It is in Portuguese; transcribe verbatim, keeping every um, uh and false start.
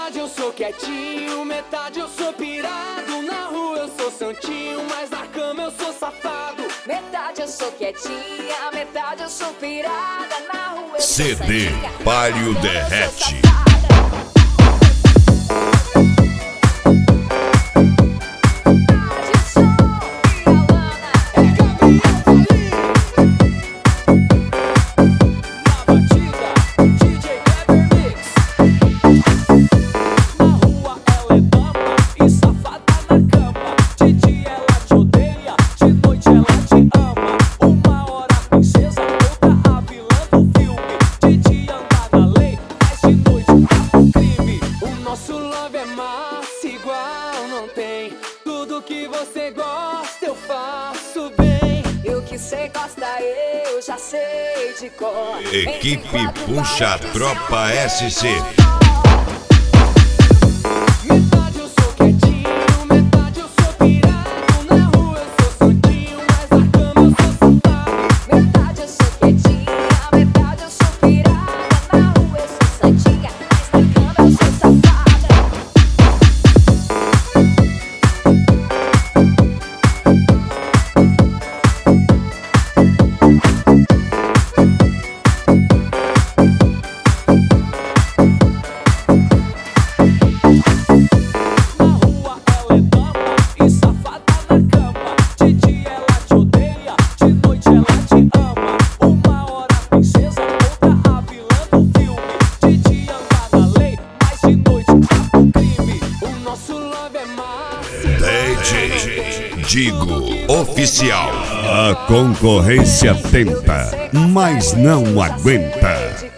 Metade eu sou quietinho, metade eu sou pirado. Na rua eu sou santinho, mas na cama eu sou safado. Metade eu sou quietinha, metade eu sou pirada. Na rua eu C sou D santinha, Palio na cama eu sou Derrete. safada. Tudo que você gosta eu faço bem. E o que você gosta eu já sei de cor. Equipe Puxa a Tropa S C. Metade eu sou quietinho, metade eu sou pirado. Na rua eu sou santinho, mas na cama eu sou safado. Metade eu sou quietinha, metade eu sou pirada. Na rua eu sou santinha, mas na cama eu sou safada. D J Digo Oficial. A concorrência tenta, mas não aguenta.